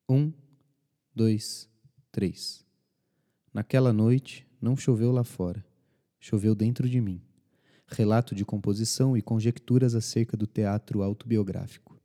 Um, dois, três. Naquela noite, não choveu lá fora. Choveu dentro de mim. Relato de composição e conjecturas acerca do teatro autobiográfico.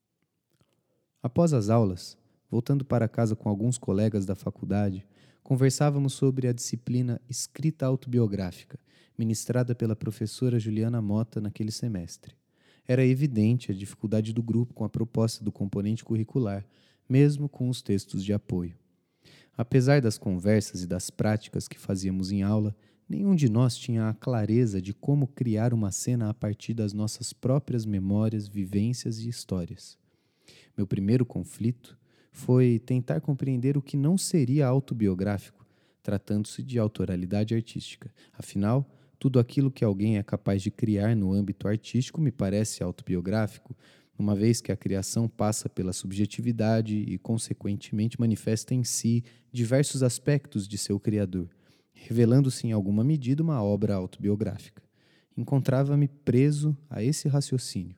Após as aulas, voltando para casa com alguns colegas da faculdade, conversávamos sobre a disciplina Escrita Autobiográfica, ministrada pela professora Juliana Mota naquele semestre. Era evidente a dificuldade do grupo com a proposta do componente curricular, mesmo com os textos de apoio. Apesar das conversas e das práticas que fazíamos em aula, nenhum de nós tinha a clareza de como criar uma cena a partir das nossas próprias memórias, vivências e histórias. Meu primeiro conflito foi tentar compreender o que não seria autobiográfico, tratando-se de autoralidade artística. Afinal, tudo aquilo que alguém é capaz de criar no âmbito artístico me parece autobiográfico, uma vez que a criação passa pela subjetividade e, consequentemente, manifesta em si diversos aspectos de seu criador, revelando-se em alguma medida uma obra autobiográfica. Encontrava-me preso a esse raciocínio.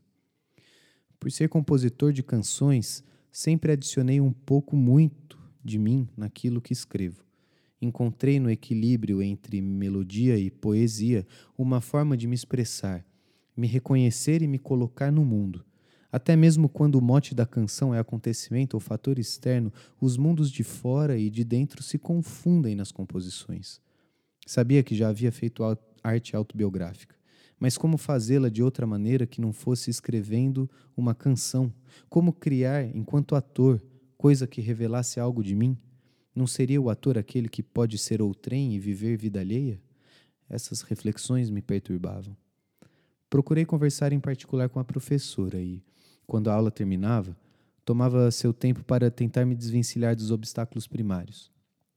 Por ser compositor de canções, sempre adicionei um pouco muito de mim naquilo que escrevo. Encontrei no equilíbrio entre melodia e poesia uma forma de me expressar, me reconhecer e me colocar no mundo. Até mesmo quando o mote da canção é acontecimento ou fator externo, os mundos de fora e de dentro se confundem nas composições. Sabia que já havia feito arte autobiográfica, mas como fazê-la de outra maneira que não fosse escrevendo uma canção? Como criar, enquanto ator, coisa que revelasse algo de mim? Não seria o ator aquele que pode ser outrem e viver vida alheia? Essas reflexões me perturbavam. Procurei conversar em particular com a professora e, quando a aula terminava, tomava seu tempo para tentar me desvencilhar dos obstáculos primários.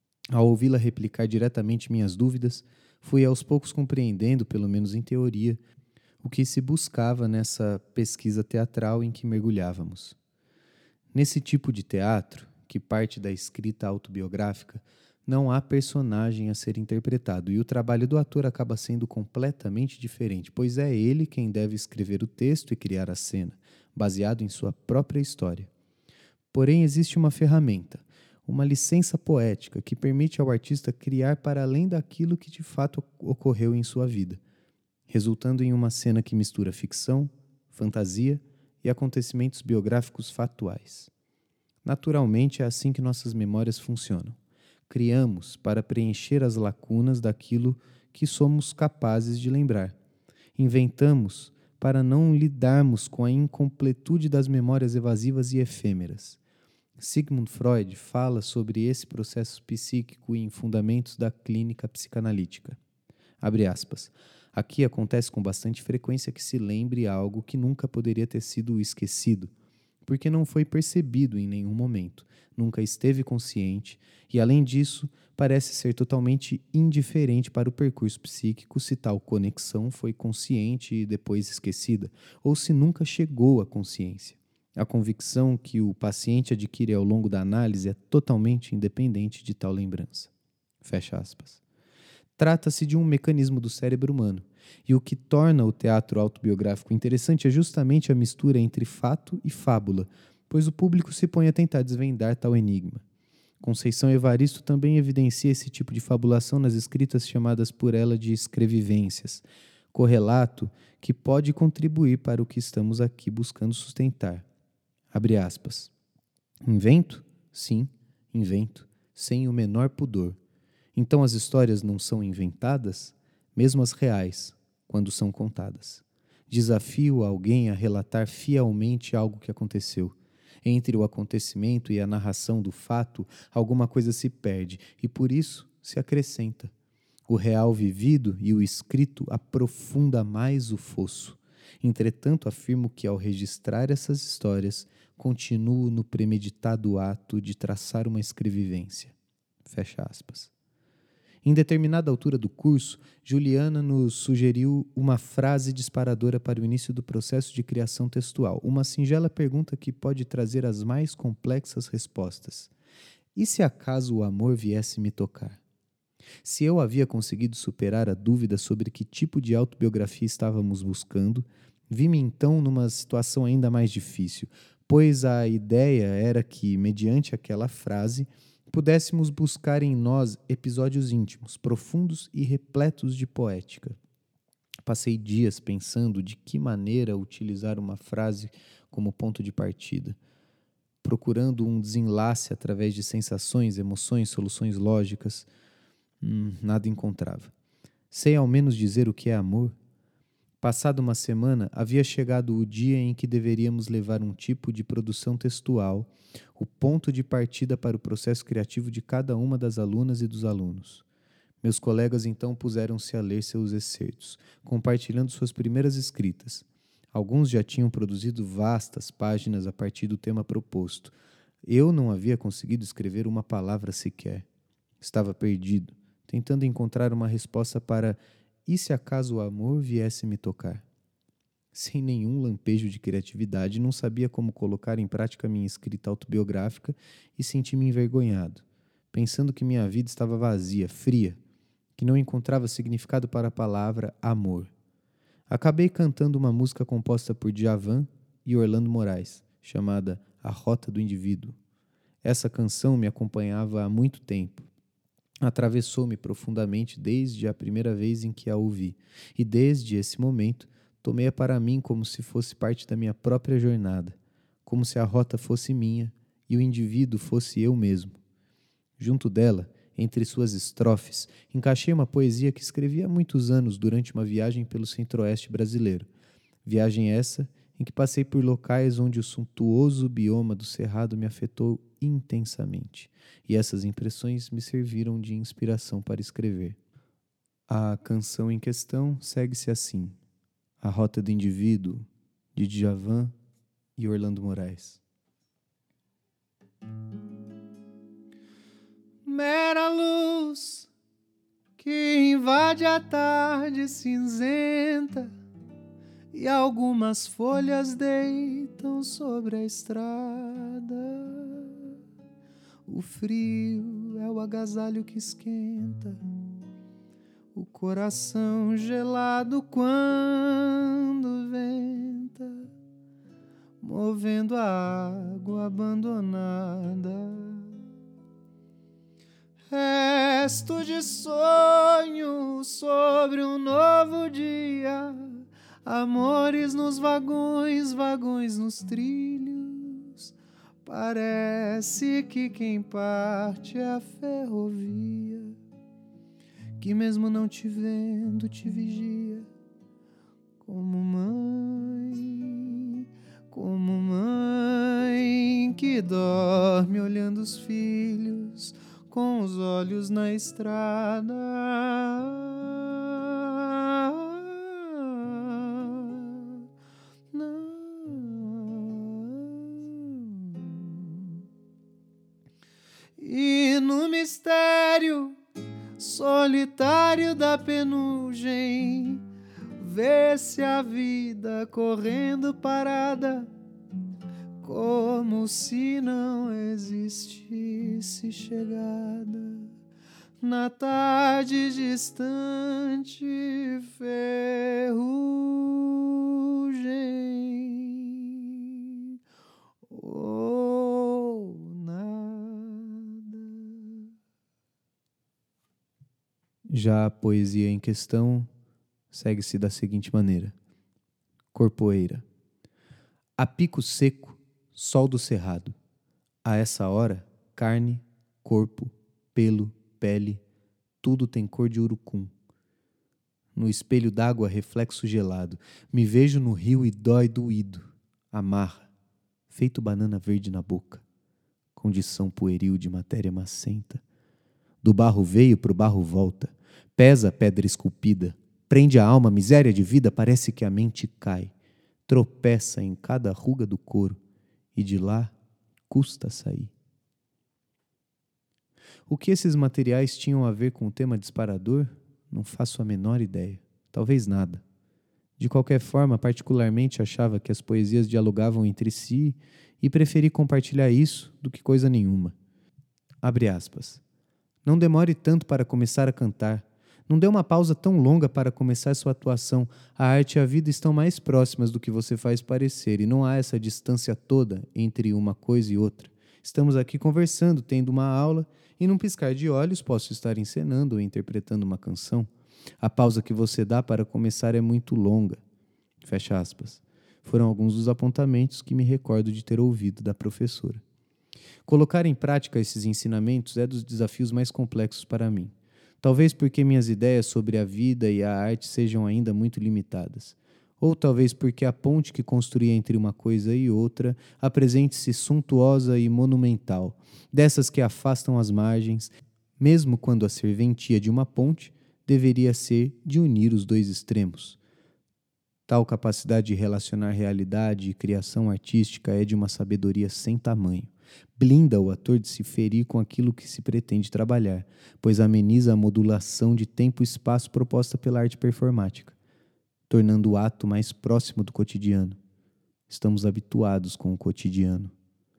Ao ouvi-la replicar diretamente minhas dúvidas, fui aos poucos compreendendo, pelo menos em teoria, o que se buscava nessa pesquisa teatral em que mergulhávamos. Nesse tipo de teatro, que parte da escrita autobiográfica, não há personagem a ser interpretado e o trabalho do ator acaba sendo completamente diferente, pois é ele quem deve escrever o texto e criar a cena, baseado em sua própria história. Porém, existe uma ferramenta, uma licença poética que permite ao artista criar para além daquilo que de fato ocorreu em sua vida, resultando em uma cena que mistura ficção, fantasia e acontecimentos biográficos fatuais. Naturalmente, é assim que nossas memórias funcionam. Criamos para preencher as lacunas daquilo que somos capazes de lembrar. Inventamos para não lidarmos com a incompletude das memórias evasivas e efêmeras. Sigmund Freud fala sobre esse processo psíquico em Fundamentos da Clínica Psicanalítica. Abre aspas. Aqui acontece com bastante frequência que se lembre algo que nunca poderia ter sido esquecido, porque não foi percebido em nenhum momento, nunca esteve consciente e, além disso, parece ser totalmente indiferente para o percurso psíquico se tal conexão foi consciente e depois esquecida, ou se nunca chegou à consciência. A convicção que o paciente adquire ao longo da análise é totalmente independente de tal lembrança. Fecha aspas. Trata-se de um mecanismo do cérebro humano, e o que torna o teatro autobiográfico interessante é justamente a mistura entre fato e fábula, pois o público se põe a tentar desvendar tal enigma. Conceição Evaristo também evidencia esse tipo de fabulação nas escritas chamadas por ela de escrevivências, correlato que pode contribuir para o que estamos aqui buscando sustentar. Abre aspas. Invento? Sim, invento, sem o menor pudor. Então as histórias não são inventadas, mesmo as reais, quando são contadas. Desafio alguém a relatar fielmente algo que aconteceu. Entre o acontecimento e a narração do fato, alguma coisa se perde e por isso se acrescenta. O real vivido e o escrito aprofunda mais o fosso. Entretanto, afirmo que ao registrar essas histórias, continuo no premeditado ato de traçar uma escrevivência. Fecha aspas. Em determinada altura do curso, Juliana nos sugeriu uma frase disparadora para o início do processo de criação textual, uma singela pergunta que pode trazer as mais complexas respostas. E se acaso o amor viesse me tocar? Se eu havia conseguido superar a dúvida sobre que tipo de autobiografia estávamos buscando, vi-me então numa situação ainda mais difícil, pois a ideia era que, mediante aquela frase, pudéssemos buscar em nós episódios íntimos, profundos e repletos de poética. Passei dias pensando de que maneira utilizar uma frase como ponto de partida, procurando um desenlace através de sensações, emoções, soluções lógicas. Nada encontrava. Sei ao menos dizer o que é amor? Passada uma semana, havia chegado o dia em que deveríamos levar um tipo de produção textual, o ponto de partida para o processo criativo de cada uma das alunas e dos alunos. Meus colegas então puseram-se a ler seus excertos, compartilhando suas primeiras escritas. Alguns já tinham produzido vastas páginas a partir do tema proposto. Eu não havia conseguido escrever uma palavra sequer. Estava perdido, tentando encontrar uma resposta para "e se acaso o amor viesse me tocar?". Sem nenhum lampejo de criatividade, não sabia como colocar em prática minha escrita autobiográfica e senti-me envergonhado, pensando que minha vida estava vazia, fria, que não encontrava significado para a palavra amor. Acabei cantando uma música composta por Djavan e Orlando Moraes, chamada A Rota do Indivíduo. Essa canção me acompanhava há muito tempo. Atravessou-me profundamente desde a primeira vez em que a ouvi, e desde esse momento tomei-a para mim como se fosse parte da minha própria jornada, como se a rota fosse minha e o indivíduo fosse eu mesmo. Junto dela, entre suas estrofes, encaixei uma poesia que escrevi há muitos anos durante uma viagem pelo centro-oeste brasileiro. Viagem essa em que passei por locais onde o suntuoso bioma do Cerrado me afetou intensamente, e essas impressões me serviram de inspiração para escrever. A canção em questão segue-se assim: A Rota do Indivíduo, de Djavan e Orlando Moraes. Mera luz que invade a tarde cinzenta e algumas folhas deitam sobre a estrada. O frio é o agasalho que esquenta o coração gelado quando venta, movendo a água abandonada. Resto de sonho sobre um novo dia, amores nos vagões, vagões nos trilhos. Parece que quem parte é a ferrovia, que mesmo não te vendo te vigia, como mãe que dorme olhando os filhos com os olhos na estrada. E no mistério solitário da penugem, vê-se a vida correndo parada, como se não existisse chegada. Na tarde distante, ferrugem ou nada. Já a poesia em questão segue-se da seguinte maneira: Corpoeira. A pico seco, sol do cerrado. A essa hora, carne, corpo, pelo, pele, tudo tem cor de urucum. No espelho d'água, reflexo gelado, me vejo no rio e dói doído. Amarra, feito banana verde na boca. Condição pueril de matéria macenta. Do barro veio pro barro volta. Pesa a pedra esculpida. Prende a alma, miséria de vida, parece que a mente cai. Tropeça em cada ruga do couro. E de lá, custa sair. O que esses materiais tinham a ver com o tema disparador? Não faço a menor ideia. Talvez nada. De qualquer forma, particularmente achava que as poesias dialogavam entre si e preferi compartilhar isso do que coisa nenhuma. Abre aspas. Não demore tanto para começar a cantar. Não dê uma pausa tão longa para começar sua atuação. A arte e a vida estão mais próximas do que você faz parecer, e não há essa distância toda entre uma coisa e outra. Estamos aqui conversando, tendo uma aula, e num piscar de olhos posso estar encenando ou interpretando uma canção. A pausa que você dá para começar é muito longa. Fecha aspas. Foram alguns dos apontamentos que me recordo de ter ouvido da professora. Colocar em prática esses ensinamentos é dos desafios mais complexos para mim. Talvez porque minhas ideias sobre a vida e a arte sejam ainda muito limitadas. Ou talvez porque a ponte que construí entre uma coisa e outra apresente-se suntuosa e monumental, dessas que afastam as margens, mesmo quando a serventia de uma ponte deveria ser de unir os dois extremos. Tal capacidade de relacionar realidade e criação artística é de uma sabedoria sem tamanho. Blinda o ator de se ferir com aquilo que se pretende trabalhar, pois ameniza a modulação de tempo e espaço proposta pela arte performática, tornando o ato mais próximo do cotidiano. Estamos habituados com o cotidiano.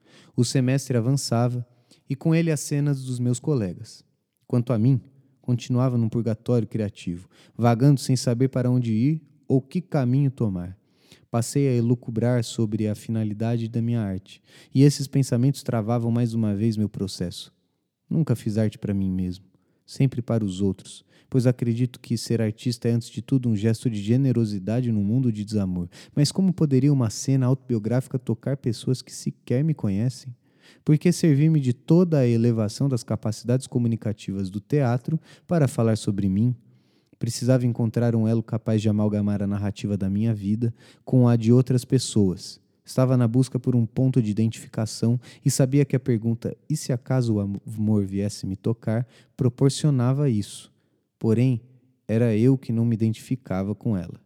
O semestre avançava e com ele as cenas dos meus colegas. Quanto a mim, continuava num purgatório criativo, vagando sem saber para onde ir ou que caminho tomar. Passei a elucubrar sobre a finalidade da minha arte, e esses pensamentos travavam mais uma vez meu processo. Nunca fiz arte para mim mesmo, sempre para os outros, pois acredito que ser artista é antes de tudo um gesto de generosidade num mundo de desamor. Mas como poderia uma cena autobiográfica tocar pessoas que sequer me conhecem? Por que servir-me de toda a elevação das capacidades comunicativas do teatro para falar sobre mim? Precisava encontrar um elo capaz de amalgamar a narrativa da minha vida com a de outras pessoas. Estava na busca por um ponto de identificação e sabia que a pergunta "e se acaso o amor viesse me tocar?" proporcionava isso. Porém, era eu que não me identificava com ela.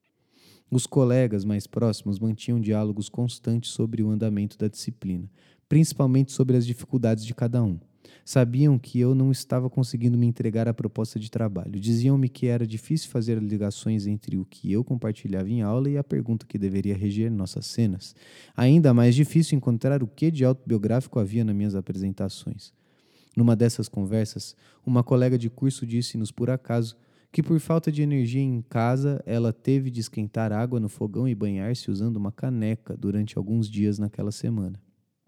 Os colegas mais próximos mantinham diálogos constantes sobre o andamento da disciplina, principalmente sobre as dificuldades de cada um. Sabiam que eu não estava conseguindo me entregar à proposta de trabalho. Diziam-me que era difícil fazer ligações entre o que eu compartilhava em aula e a pergunta que deveria reger nossas cenas. Ainda mais difícil encontrar o que de autobiográfico havia nas minhas apresentações. Numa dessas conversas, uma colega de curso disse-nos por acaso que por falta de energia em casa, ela teve de esquentar água no fogão e banhar-se usando uma caneca durante alguns dias naquela semana.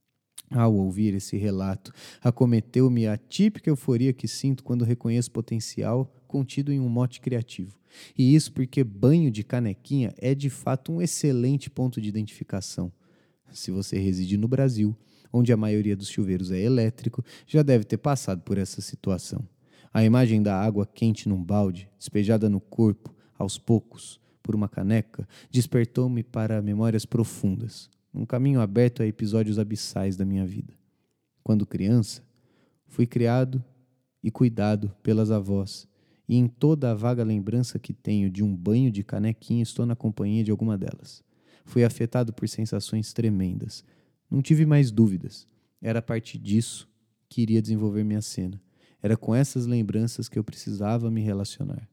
Ao ouvir esse relato, acometeu-me a típica euforia que sinto quando reconheço potencial contido em um mote criativo. E isso porque banho de canequinha é de fato um excelente ponto de identificação. Se você reside no Brasil, onde a maioria dos chuveiros é elétrico, já deve ter passado por essa situação. A imagem da água quente num balde, despejada no corpo, aos poucos, por uma caneca, despertou-me para memórias profundas. Um caminho aberto a episódios abissais da minha vida. Quando criança, fui criado e cuidado pelas avós, e em toda a vaga lembrança que tenho de um banho de canequinha estou na companhia de alguma delas. Fui afetado por sensações tremendas. Não tive mais dúvidas. Era a partir disso que iria desenvolver minha cena. Era com essas lembranças que eu precisava me relacionar.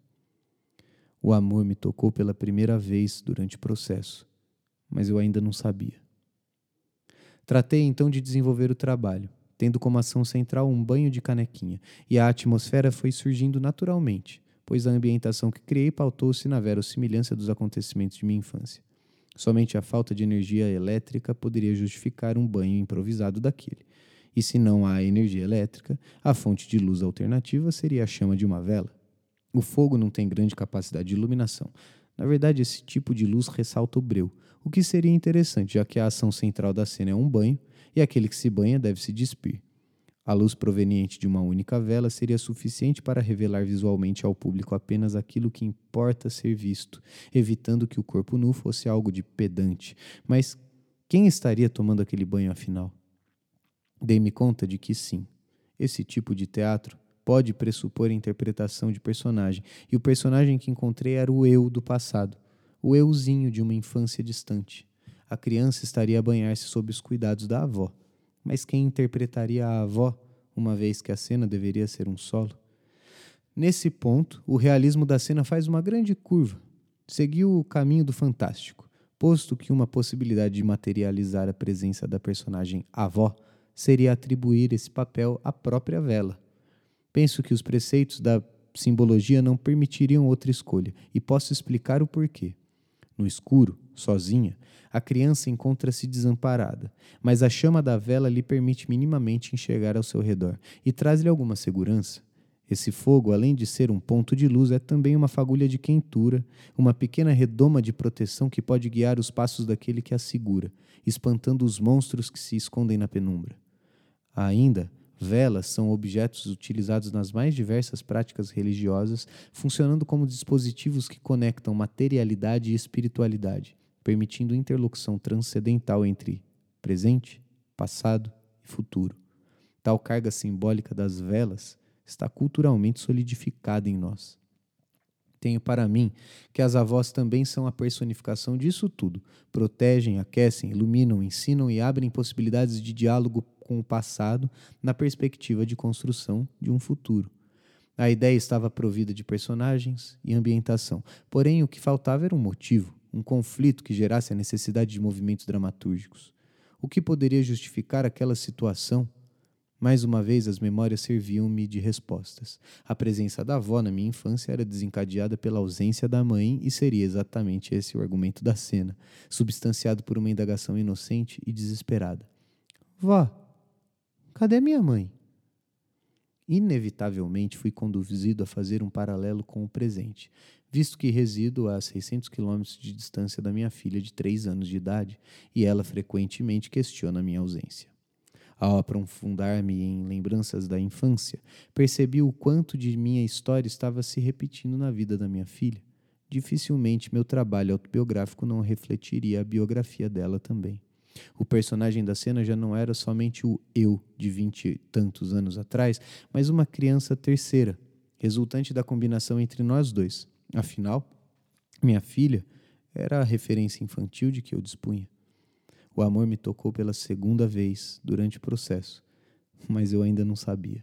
O amor me tocou pela primeira vez durante o processo, mas eu ainda não sabia. Tratei então de desenvolver o trabalho, tendo como ação central um banho de canequinha, e a atmosfera foi surgindo naturalmente, pois a ambientação que criei pautou-se na verossimilhança dos acontecimentos de minha infância. Somente a falta de energia elétrica poderia justificar um banho improvisado daquele. E se não há energia elétrica, a fonte de luz alternativa seria a chama de uma vela. O fogo não tem grande capacidade de iluminação. Na verdade, esse tipo de luz ressalta o breu, o que seria interessante, já que a ação central da cena é um banho, e aquele que se banha deve se despir. A luz proveniente de uma única vela seria suficiente para revelar visualmente ao público apenas aquilo que importa ser visto, evitando que o corpo nu fosse algo de pedante. Mas quem estaria tomando aquele banho afinal? Dei-me conta de que sim, esse tipo de teatro pode pressupor interpretação de personagem, e o personagem que encontrei era o eu do passado, o euzinho de uma infância distante. A criança estaria a banhar-se sob os cuidados da avó, mas quem interpretaria a avó, uma vez que a cena deveria ser um solo? Nesse ponto, o realismo da cena faz uma grande curva. Seguiu o caminho do fantástico, posto que uma possibilidade de materializar a presença da personagem avó seria atribuir esse papel à própria vela. Penso que os preceitos da simbologia não permitiriam outra escolha, e posso explicar o porquê. No escuro, sozinha, a criança encontra-se desamparada, mas a chama da vela lhe permite minimamente enxergar ao seu redor e traz-lhe alguma segurança. Esse fogo, além de ser um ponto de luz, é também uma fagulha de quentura, uma pequena redoma de proteção que pode guiar os passos daquele que a segura, espantando os monstros que se escondem na penumbra. Ainda, velas são objetos utilizados nas mais diversas práticas religiosas, funcionando como dispositivos que conectam materialidade e espiritualidade, permitindo interlocução transcendental entre presente, passado e futuro. Tal carga simbólica das velas está culturalmente solidificada em nós. Tenho para mim que as avós também são a personificação disso tudo. Protegem, aquecem, iluminam, ensinam e abrem possibilidades de diálogo com o passado na perspectiva de construção de um futuro. A ideia estava provida de personagens e ambientação, porém o que faltava era um motivo, um conflito que gerasse a necessidade de movimentos dramatúrgicos. O que poderia justificar aquela situação? Mais uma vez, as memórias serviam-me de respostas. A presença da avó na minha infância era desencadeada pela ausência da mãe e seria exatamente esse o argumento da cena, substanciado por uma indagação inocente e desesperada. Vó, cadê minha mãe? Inevitavelmente fui conduzido a fazer um paralelo com o presente, visto que resido a 600 quilômetros de distância da minha filha de 3 anos de idade e ela frequentemente questiona a minha ausência. Ao aprofundar-me em lembranças da infância, percebi o quanto de minha história estava se repetindo na vida da minha filha. Dificilmente meu trabalho autobiográfico não refletiria a biografia dela também. O personagem da cena já não era somente o eu de 20 e tantos anos atrás, mas uma criança terceira, resultante da combinação entre nós dois. Afinal, minha filha era a referência infantil de que eu dispunha. O amor me tocou pela segunda vez durante o processo, mas eu ainda não sabia.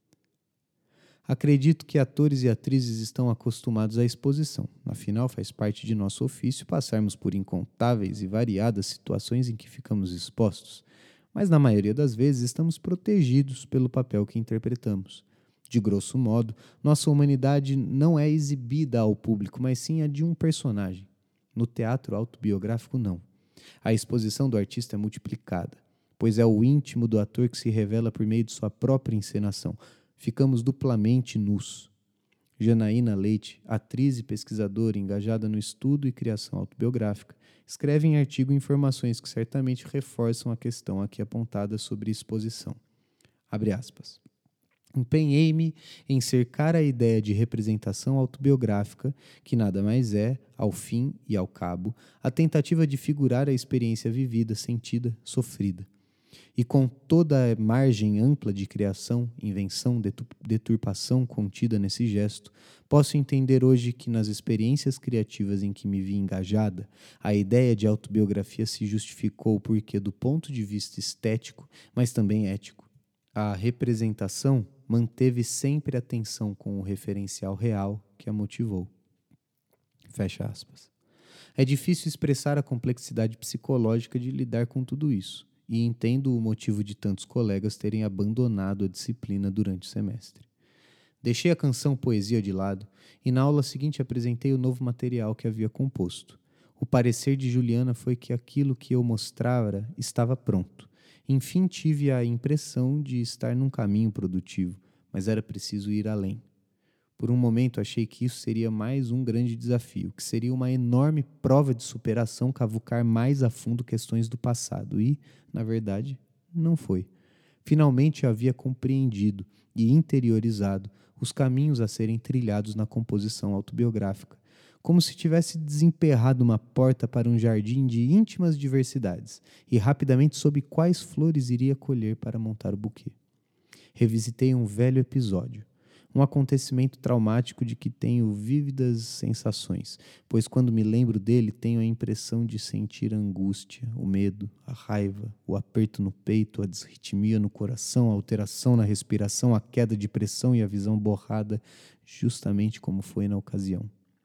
Acredito que atores e atrizes estão acostumados à exposição. Afinal, faz parte de nosso ofício passarmos por incontáveis e variadas situações em que ficamos expostos, mas na maioria das vezes estamos protegidos pelo papel que interpretamos. De grosso modo, nossa humanidade não é exibida ao público, mas sim a de um personagem. No teatro autobiográfico, não. A exposição do artista é multiplicada, pois é o íntimo do ator que se revela por meio de sua própria encenação. Ficamos duplamente nus. Janaína Leite, atriz e pesquisadora engajada no estudo e criação autobiográfica, escreve em artigo informações que certamente reforçam a questão aqui apontada sobre exposição. Abre aspas. Empenhei-me em cercar a ideia de representação autobiográfica, que nada mais é, ao fim e ao cabo, a tentativa de figurar a experiência vivida, sentida, sofrida. E com toda a margem ampla de criação, invenção, deturpação contida nesse gesto, posso entender hoje que nas experiências criativas em que me vi engajada, a ideia de autobiografia se justificou porque, do ponto de vista estético, mas também ético, a representação manteve sempre a tensão com o referencial real que a motivou. Fecha aspas. É difícil expressar a complexidade psicológica de lidar com tudo isso, e entendo o motivo de tantos colegas terem abandonado a disciplina durante o semestre. Deixei a canção Poesia de lado e na aula seguinte apresentei o novo material que havia composto. O parecer de Juliana foi que aquilo que eu mostrara estava pronto. Enfim, tive a impressão de estar num caminho produtivo, mas era preciso ir além. Por um momento achei que isso seria mais um grande desafio, que seria uma enorme prova de superação cavucar mais a fundo questões do passado e, na verdade, não foi. Finalmente havia compreendido e interiorizado os caminhos a serem trilhados na composição autobiográfica, como se tivesse desemperrado uma porta para um jardim de íntimas diversidades e rapidamente soube quais flores iria colher para montar o buquê. Revisitei um velho episódio, um acontecimento traumático de que tenho vívidas sensações, pois quando me lembro dele tenho a impressão de sentir a angústia, o medo, a raiva, o aperto no peito, a desritmia no coração, a alteração na respiração, a queda de pressão e a visão borrada, justamente como foi na ocasião.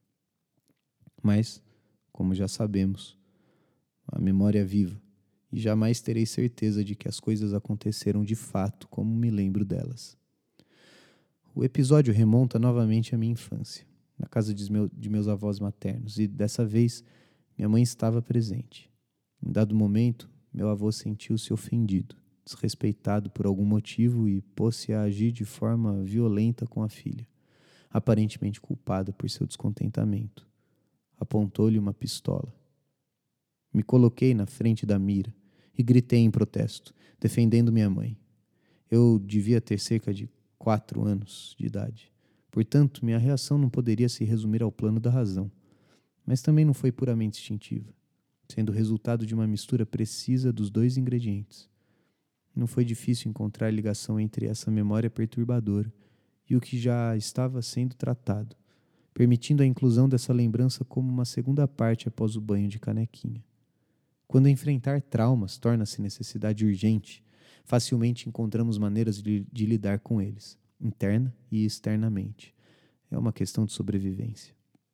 Mas, como já sabemos, a memória é viva e jamais terei certeza de que as coisas aconteceram de fato como me lembro delas. O episódio remonta novamente à minha infância, na casa de meus avós maternos, e dessa vez minha mãe estava presente. Em dado momento, meu avô sentiu-se ofendido, desrespeitado por algum motivo e pôs-se a agir de forma violenta com a filha, aparentemente culpada por seu descontentamento. Apontou-lhe uma pistola. Me coloquei na frente da mira e gritei em protesto, defendendo minha mãe. Eu devia ter cerca de 4 anos de idade. Portanto, minha reação não poderia se resumir ao plano da razão, mas também não foi puramente instintiva, sendo o resultado de uma mistura precisa dos dois ingredientes. Não foi difícil encontrar ligação entre essa memória perturbadora e o que já estava sendo tratado, permitindo a inclusão dessa lembrança como uma segunda parte após o banho de canequinha. Quando enfrentar traumas torna-se necessidade urgente, facilmente encontramos maneiras de lidar com eles, interna e externamente. É uma questão de sobrevivência.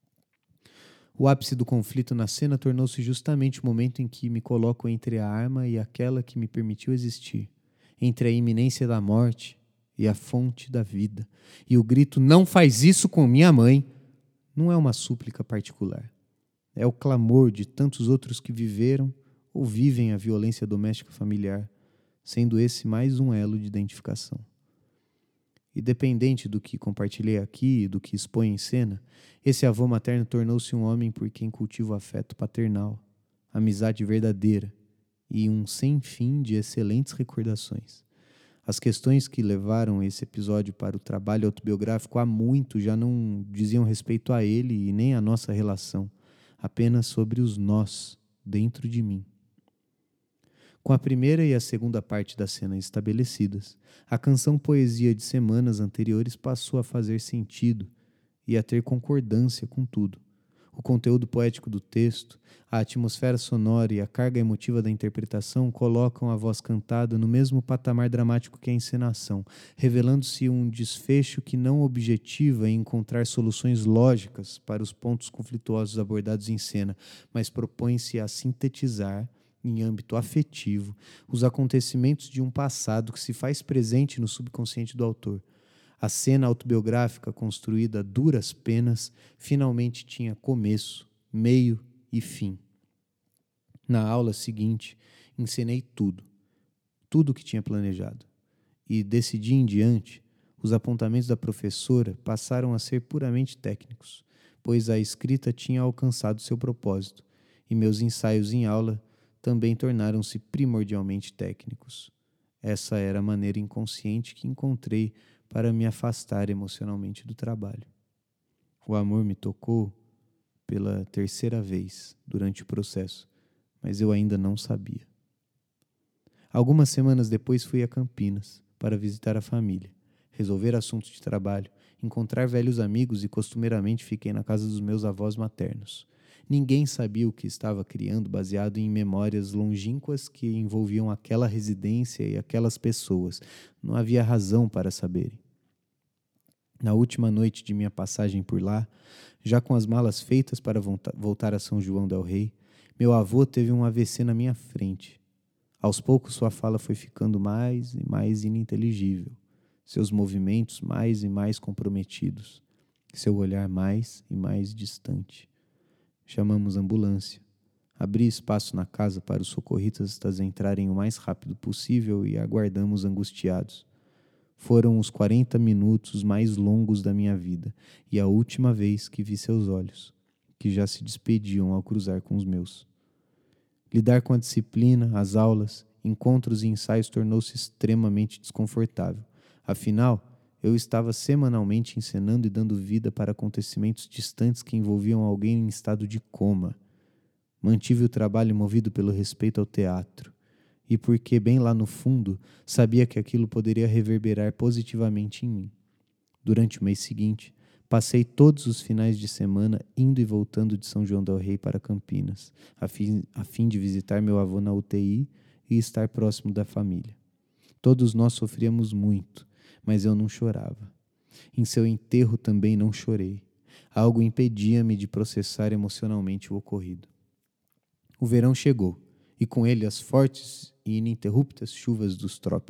O ápice do conflito na cena tornou-se justamente o momento em que me coloco entre a arma e aquela que me permitiu existir, entre a iminência da morte e a fonte da vida. E o grito "não faz isso com minha mãe" não é uma súplica particular. É o clamor de tantos outros que viveram ou vivem a violência doméstica familiar, sendo esse mais um elo de identificação. Independente do que compartilhei aqui e do que exponho em cena, esse avô materno tornou-se um homem por quem cultivo afeto paternal, amizade verdadeira e um sem fim de excelentes recordações. As questões que levaram esse episódio para o trabalho autobiográfico há muito já não diziam respeito a ele e nem à nossa relação, apenas sobre os nós dentro de mim. Com a primeira e a segunda parte da cena estabelecidas, a canção Poesia de semanas anteriores passou a fazer sentido e a ter concordância com tudo. O conteúdo poético do texto, a atmosfera sonora e a carga emotiva da interpretação colocam a voz cantada no mesmo patamar dramático que a encenação, revelando-se um desfecho que não objetiva em encontrar soluções lógicas para os pontos conflituosos abordados em cena, mas propõe-se a sintetizar, em âmbito afetivo, os acontecimentos de um passado que se faz presente no subconsciente do autor. A cena autobiográfica, construída a duras penas, finalmente tinha começo, meio e fim. Na aula seguinte, encenei tudo o que tinha planejado. E, desse dia em diante, os apontamentos da professora passaram a ser puramente técnicos, pois a escrita tinha alcançado seu propósito, e meus ensaios em aula também tornaram-se primordialmente técnicos. Essa era a maneira inconsciente que encontrei para me afastar emocionalmente do trabalho. O amor me tocou pela terceira vez durante o processo, mas eu ainda não sabia. Algumas semanas depois fui a Campinas para visitar a família, resolver assuntos de trabalho, encontrar velhos amigos e costumeiramente fiquei na casa dos meus avós maternos. Ninguém sabia o que estava criando baseado em memórias longínquas que envolviam aquela residência e aquelas pessoas. Não havia razão para saberem. Na última noite de minha passagem por lá, já com as malas feitas para voltar a São João del Rei, meu avô teve um AVC na minha frente. Aos poucos sua fala foi ficando mais e mais ininteligível, seus movimentos mais e mais comprometidos, seu olhar mais e mais distante. Chamamos ambulância. Abri espaço na casa para os socorristas entrarem o mais rápido possível e aguardamos angustiados. Foram os 40 minutos mais longos da minha vida e a última vez que vi seus olhos, que já se despediam ao cruzar com os meus. Lidar com a disciplina, as aulas, encontros e ensaios tornou-se extremamente desconfortável. Afinal, eu estava semanalmente encenando e dando vida para acontecimentos distantes que envolviam alguém em estado de coma. Mantive o trabalho movido pelo respeito ao teatro e porque, bem lá no fundo, sabia que aquilo poderia reverberar positivamente em mim. Durante o mês seguinte, passei todos os finais de semana indo e voltando de São João del Rei para Campinas, a fim de visitar meu avô na UTI e estar próximo da família. Todos nós sofríamos muito, mas eu não chorava. Em seu enterro também não chorei. Algo impedia-me de processar emocionalmente o ocorrido. O verão chegou, e com ele as fortes e ininterruptas chuvas dos trópicos.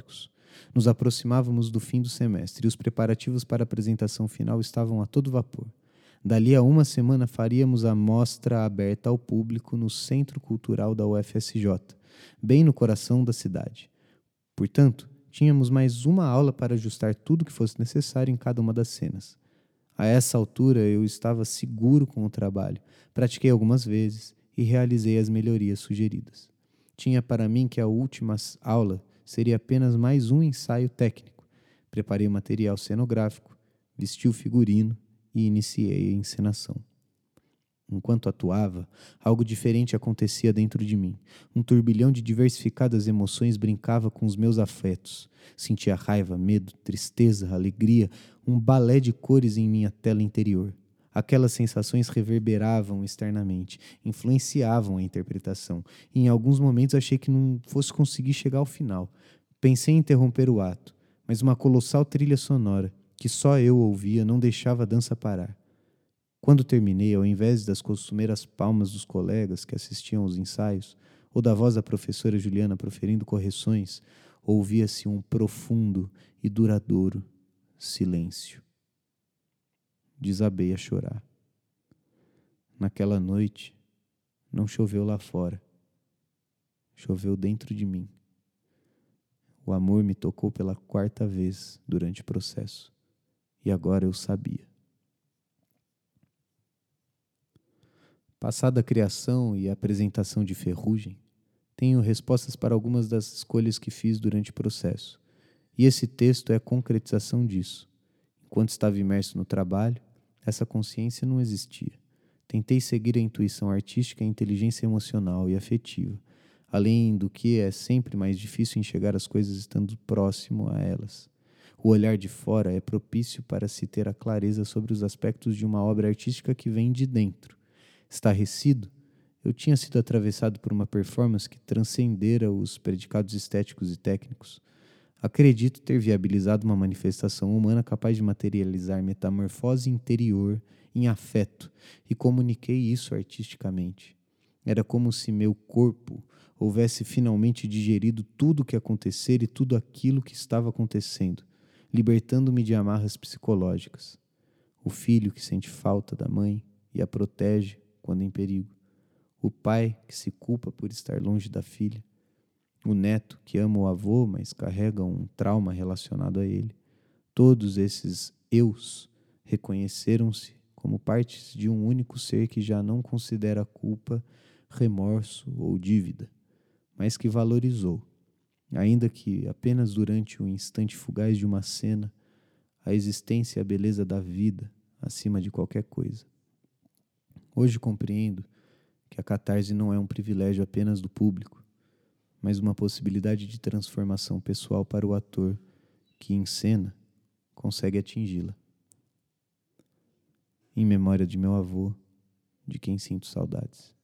Nos aproximávamos do fim do semestre e os preparativos para a apresentação final estavam a todo vapor. Dali a uma semana faríamos a mostra aberta ao público no Centro Cultural da UFSJ, bem no coração da cidade. Portanto, tínhamos mais uma aula para ajustar tudo o que fosse necessário em cada uma das cenas. A essa altura eu estava seguro com o trabalho, pratiquei algumas vezes e realizei as melhorias sugeridas. Tinha para mim que a última aula seria apenas mais um ensaio técnico. Preparei o material cenográfico, vesti o figurino e iniciei a encenação. Enquanto atuava, algo diferente acontecia dentro de mim. Um turbilhão de diversificadas emoções brincava com os meus afetos. Sentia raiva, medo, tristeza, alegria, um balé de cores em minha tela interior. Aquelas sensações reverberavam externamente, influenciavam a interpretação, e em alguns momentos achei que não fosse conseguir chegar ao final. Pensei em interromper o ato, mas uma colossal trilha sonora, que só eu ouvia, não deixava a dança parar. Quando terminei, ao invés das costumeiras palmas dos colegas que assistiam aos ensaios, ou da voz da professora Juliana proferindo correções, ouvia-se um profundo e duradouro silêncio. Desabei a chorar. Naquela noite, não choveu lá fora. Choveu dentro de mim. O amor me tocou pela 4ª vez durante o processo. E agora eu sabia. Passada a criação e a apresentação de Ferrugem, tenho respostas para algumas das escolhas que fiz durante o processo. E esse texto é a concretização disso. Enquanto estava imerso no trabalho, essa consciência não existia. Tentei seguir a intuição artística e a inteligência emocional e afetiva, além do que é sempre mais difícil enxergar as coisas estando próximo a elas. O olhar de fora é propício para se ter a clareza sobre os aspectos de uma obra artística que vem de dentro. Estarrecido, eu tinha sido atravessado por uma performance que transcendera os predicados estéticos e técnicos. Acredito ter viabilizado uma manifestação humana capaz de materializar metamorfose interior em afeto e comuniquei isso artisticamente. Era como se meu corpo houvesse finalmente digerido tudo o que acontecera e tudo aquilo que estava acontecendo, libertando-me de amarras psicológicas. O filho que sente falta da mãe e a protege quando em perigo. O pai que se culpa por estar longe da filha. O neto que ama o avô, mas carrega um trauma relacionado a ele. Todos esses eus reconheceram-se como partes de um único ser que já não considera culpa, remorso ou dívida, mas que valorizou, ainda que apenas durante o instante fugaz de uma cena, a existência e a beleza da vida acima de qualquer coisa. Hoje compreendo que a catarse não é um privilégio apenas do público, mas uma possibilidade de transformação pessoal para o ator que, em cena, consegue atingi-la. Em memória de meu avô, de quem sinto saudades.